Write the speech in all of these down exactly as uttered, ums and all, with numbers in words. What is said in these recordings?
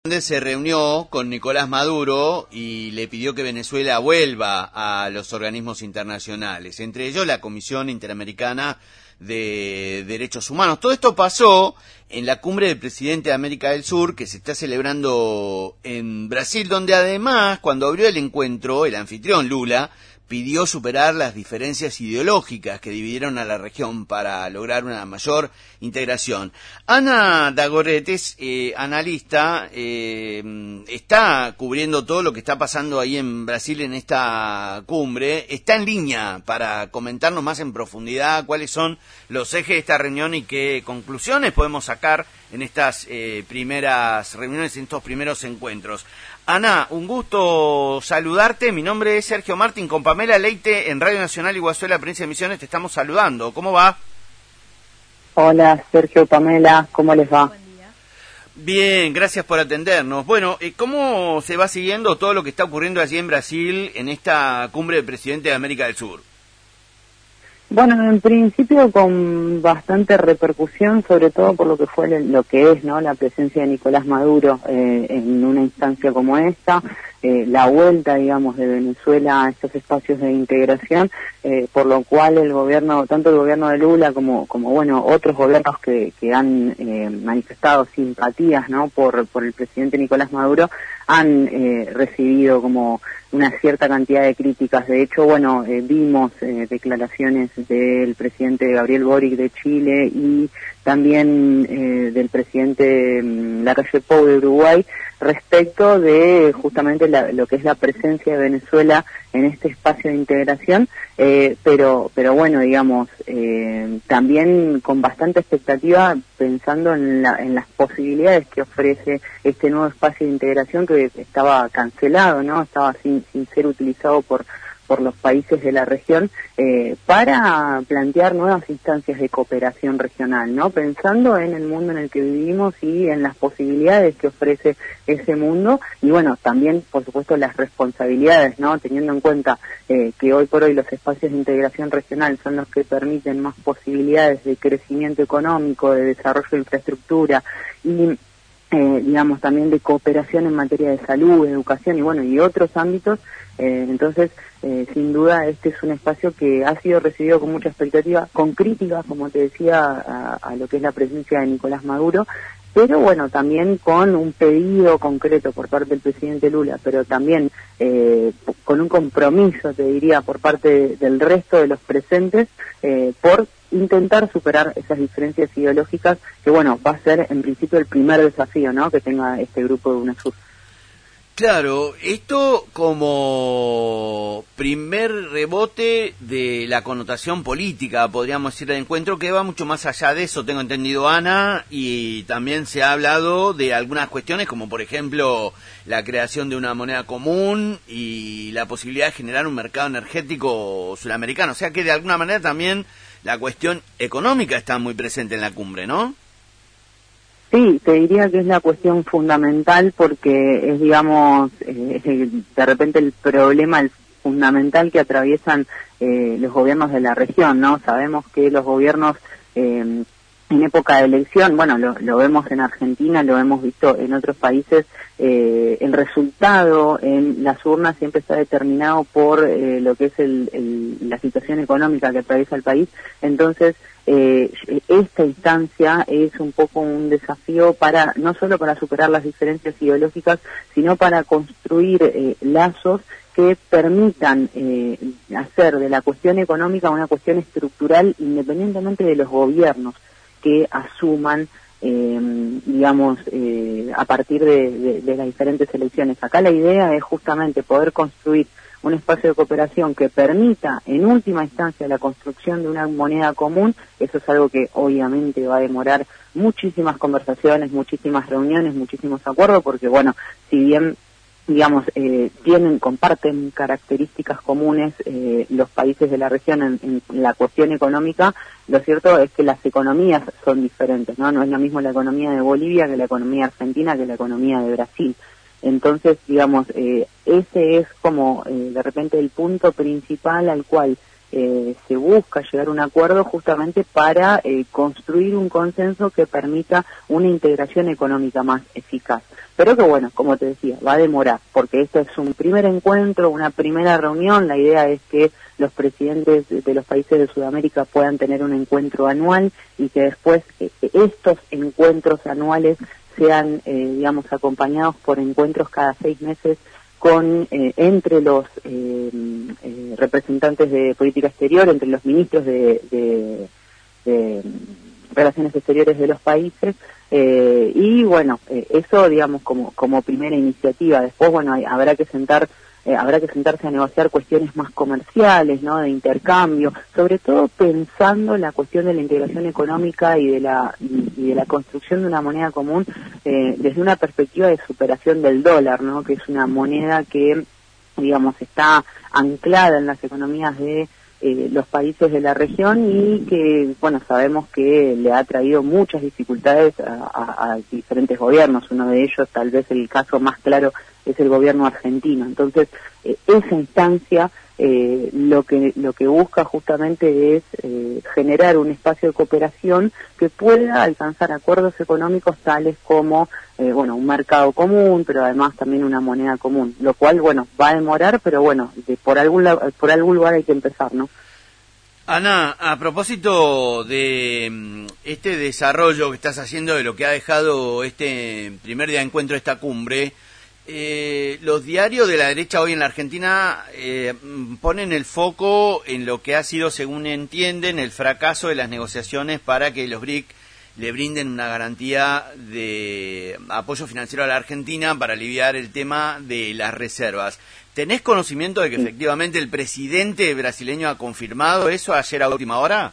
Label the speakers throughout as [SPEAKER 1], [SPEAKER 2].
[SPEAKER 1] Se reunió con Nicolás Maduro y le pidió que Venezuela vuelva a los organismos internacionales, entre ellos la Comisión Interamericana de Derechos Humanos. Todo esto pasó en la cumbre del presidente de América del Sur, que se está celebrando en Brasil, donde además, cuando abrió el encuentro, el anfitrión Lula pidió superar las diferencias ideológicas que dividieron a la región para lograr una mayor integración. Ana Dagoretes, eh, analista, eh, está cubriendo todo lo que está pasando ahí en Brasil en esta cumbre. Está en línea para comentarnos más en profundidad cuáles son los ejes de esta reunión y qué conclusiones podemos sacar en estas eh, primeras reuniones, en estos primeros encuentros. Ana, un gusto saludarte. Mi nombre es Sergio Martín, con Pamela Leite en Radio Nacional Iguazú, la provincia de Misiones, te estamos saludando. ¿Cómo va?
[SPEAKER 2] Hola, Sergio, Pamela, ¿cómo les va?
[SPEAKER 3] Buen día.
[SPEAKER 1] Bien, gracias por atendernos. Bueno, ¿cómo se va siguiendo todo lo que está ocurriendo allí en Brasil en esta cumbre del presidente de América del Sur?
[SPEAKER 2] Bueno, en principio con bastante repercusión, sobre todo por lo que fue lo que es, ¿no?, la presencia de Nicolás Maduro eh, en una instancia como esta, eh, la vuelta, digamos, de Venezuela a estos espacios de integración, eh, por lo cual el gobierno, tanto el gobierno de Lula como, como bueno, otros gobiernos que, que han eh, manifestado simpatías, ¿no?, por, por el presidente Nicolás Maduro, han eh, recibido como una cierta cantidad de críticas. De hecho, bueno, eh, vimos eh, declaraciones del presidente Gabriel Boric de Chile y también eh, del presidente um, Lacalle Pou de Uruguay respecto de justamente la, lo que es la presencia de Venezuela en este espacio de integración, eh, pero pero bueno, digamos, eh, también con bastante expectativa pensando en, la, en las posibilidades que ofrece este nuevo espacio de integración que estaba cancelado, ¿no? Estaba sin, sin ser utilizado por por los países de la región, eh, para plantear nuevas instancias de cooperación regional, ¿no? Pensando en el mundo en el que vivimos y en las posibilidades que ofrece ese mundo, y bueno, también, por supuesto, las responsabilidades, ¿no? Teniendo en cuenta eh, que hoy por hoy los espacios de integración regional son los que permiten más posibilidades de crecimiento económico, de desarrollo de infraestructura y Eh, digamos, también de cooperación en materia de salud, educación y bueno, y otros ámbitos. Eh, entonces, eh, sin duda, este es un espacio que ha sido recibido con mucha expectativa, con críticas, como te decía, a, a lo que es la presencia de Nicolás Maduro, pero bueno, también con un pedido concreto por parte del presidente Lula, pero también eh, con un compromiso, te diría, por parte de, del resto de los presentes, eh, por intentar superar esas diferencias ideológicas, que bueno, va a ser en principio el primer desafío, ¿no?, que tenga este grupo de UNASUR.
[SPEAKER 1] Claro, esto como primer rebote de la connotación política, podríamos decir, del encuentro, que va mucho más allá de eso, tengo entendido, Ana, y también se ha hablado de algunas cuestiones, como por ejemplo la creación de una moneda común y la posibilidad de generar un mercado energético sudamericano, o sea que de alguna manera también la cuestión económica está muy presente en la cumbre, ¿no?
[SPEAKER 2] Sí, te diría que es la cuestión fundamental porque es, digamos, eh, de repente el problema el fundamental que atraviesan eh, los gobiernos de la región, ¿no? Sabemos que los gobiernos eh, en época de elección, bueno, lo, lo vemos en Argentina, lo hemos visto en otros países, eh, el resultado en las urnas siempre está determinado por eh, lo que es el, el, la situación económica que atraviesa el país. Entonces, eh, esta instancia es un poco un desafío para, no solo para superar las diferencias ideológicas, sino para construir eh, lazos que permitan eh, hacer de la cuestión económica una cuestión estructural independientemente de los gobiernos que asuman, eh, digamos, eh, a partir de, de, de las diferentes elecciones. Acá la idea es justamente poder construir un espacio de cooperación que permita, en última instancia, la construcción de una moneda común. Eso es algo que obviamente va a demorar muchísimas conversaciones, muchísimas reuniones, muchísimos acuerdos, porque bueno, si bien digamos, eh, tienen, comparten características comunes eh, los países de la región en, en la cuestión económica, lo cierto es que las economías son diferentes, ¿no? No es lo mismo la economía de Bolivia que la economía argentina que la economía de Brasil. Entonces, digamos, eh, ese es como eh, de repente el punto principal al cual eh, se busca llegar a un acuerdo justamente para eh, construir un consenso que permita una integración económica más eficaz. Pero que bueno, como te decía, va a demorar, porque esto es un primer encuentro, una primera reunión. La idea es que los presidentes de los países de Sudamérica puedan tener un encuentro anual y que después eh, estos encuentros anuales sean, eh, digamos, acompañados por encuentros cada seis meses con eh, entre los eh, eh, representantes de política exterior, entre los ministros de, de, de relaciones exteriores de los países, eh, y bueno, eh, eso digamos como como primera iniciativa. Después bueno, hay, habrá que sentar eh, habrá que sentarse a negociar cuestiones más comerciales, ¿no?, de intercambio, sobre todo pensando la cuestión de la integración económica y de la y, y de la construcción de una moneda común eh, desde una perspectiva de superación del dólar, ¿no?, que es una moneda que digamos está anclada en las economías de Eh, los países de la región y que, bueno, sabemos que le ha traído muchas dificultades a, a, a diferentes gobiernos. Uno de ellos, tal vez el caso más claro, es el gobierno argentino. Entonces, eh, esa instancia eh, lo que lo que busca justamente es eh, generar un espacio de cooperación que pueda alcanzar acuerdos económicos tales como eh, bueno, un mercado común, pero además también una moneda común, lo cual bueno, va a demorar, pero bueno, de, por algún por algún lugar hay que empezar, ¿no?
[SPEAKER 1] Ana, a propósito de este desarrollo que estás haciendo de lo que ha dejado este primer día de encuentro de esta cumbre, eh, los diarios de la derecha hoy en la Argentina eh, ponen el foco en lo que ha sido, según entienden, el fracaso de las negociaciones para que los B R I C le brinden una garantía de apoyo financiero a la Argentina para aliviar el tema de las reservas. ¿Tenés conocimiento de que efectivamente el presidente brasileño ha confirmado eso ayer a última hora?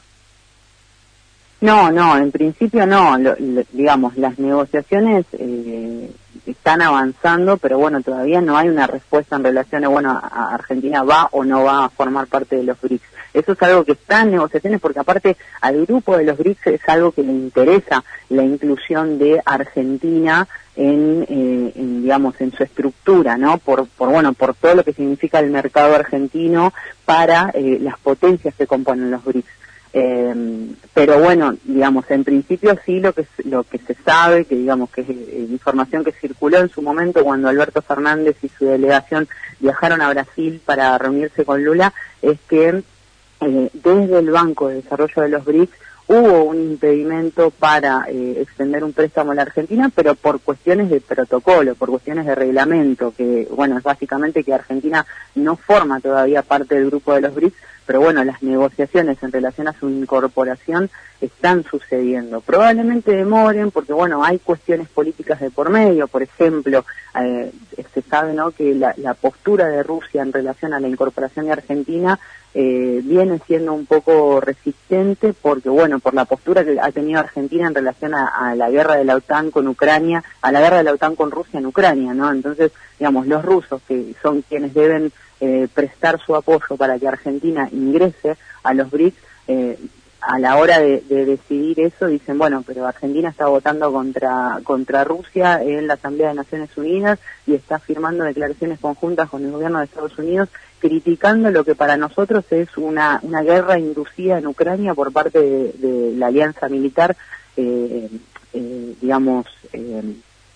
[SPEAKER 2] No, no, en principio no. Lo, lo, digamos, las negociaciones eh, están avanzando, pero bueno, todavía no hay una respuesta en relación a, bueno, a Argentina va o no va a formar parte de los B R I C S. Eso es algo que está en negociaciones porque aparte al grupo de los B R I C S es algo que le interesa la inclusión de Argentina en, eh, en digamos, en su estructura, ¿no? Por, por, bueno, por todo lo que significa el mercado argentino para eh, las potencias que componen los B R I C S. Eh, pero bueno, digamos, en principio sí lo que lo que se sabe, que digamos que es eh, información que circuló en su momento cuando Alberto Fernández y su delegación viajaron a Brasil para reunirse con Lula, es que eh, desde el Banco de Desarrollo de los B R I C S hubo un impedimento para eh, extender un préstamo a la Argentina, pero por cuestiones de protocolo, por cuestiones de reglamento, que bueno, es básicamente que Argentina no forma todavía parte del grupo de los B R I C S, pero bueno, las negociaciones en relación a su incorporación están sucediendo. Probablemente demoren porque, bueno, hay cuestiones políticas de por medio. Por ejemplo, eh, se sabe, ¿no?, que la, la postura de Rusia en relación a la incorporación de Argentina eh, viene siendo un poco resistente porque, bueno, por la postura que ha tenido Argentina en relación a, a la guerra de la OTAN con Ucrania, a la guerra de la OTAN con Rusia en Ucrania, ¿no? Entonces, digamos, los rusos, que son quienes deben Eh, prestar su apoyo para que Argentina ingrese a los B R I C S, eh, a la hora de, de decidir eso dicen, bueno, pero Argentina está votando contra contra Rusia en la Asamblea de Naciones Unidas y está firmando declaraciones conjuntas con el gobierno de Estados Unidos criticando lo que para nosotros es una, una guerra inducida en Ucrania por parte de, de la alianza militar, eh, eh, digamos, eh,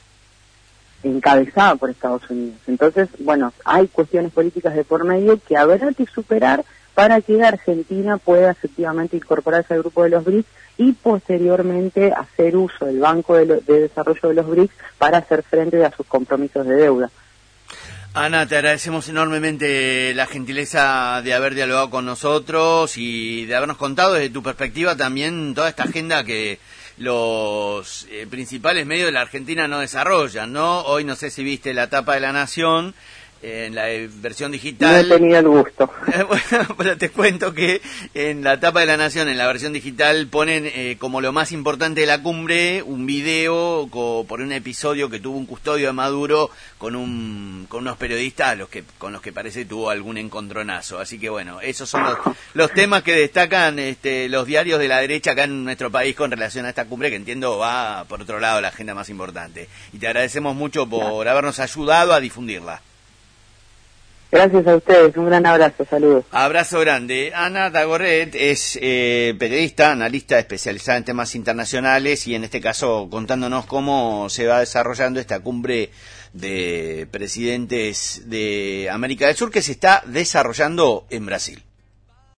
[SPEAKER 2] encabezada por Estados Unidos. Entonces, bueno, hay cuestiones políticas de por medio que habrá que superar para que Argentina pueda efectivamente incorporarse al grupo de los B R I C S y posteriormente hacer uso del Banco de, lo, de Desarrollo de los B R I C S para hacer frente a sus compromisos de deuda.
[SPEAKER 1] Ana, te agradecemos enormemente la gentileza de haber dialogado con nosotros y de habernos contado desde tu perspectiva también toda esta agenda que los eh, principales medios de la Argentina no desarrollan, ¿no? Hoy no sé si viste la tapa de La Nación, en la versión digital.
[SPEAKER 2] No he tenido el gusto.
[SPEAKER 1] Bueno, pero te cuento que en la tapa de La Nación, en la versión digital, ponen eh, como lo más importante de la cumbre un video co, por un episodio que tuvo un custodio de Maduro con un con unos periodistas los que con los que parece tuvo algún encontronazo. Así que bueno, esos son los, los temas que destacan este, los diarios de la derecha acá en nuestro país con relación a esta cumbre, que entiendo va por otro lado la agenda más importante. Y te agradecemos mucho por habernos ayudado a difundirla.
[SPEAKER 2] Gracias a ustedes, un gran abrazo, saludos.
[SPEAKER 1] Abrazo grande. Ana Dagoret es eh, periodista, analista especializada en temas internacionales y en este caso contándonos cómo se va desarrollando esta cumbre de presidentes de América del Sur que se está desarrollando en Brasil.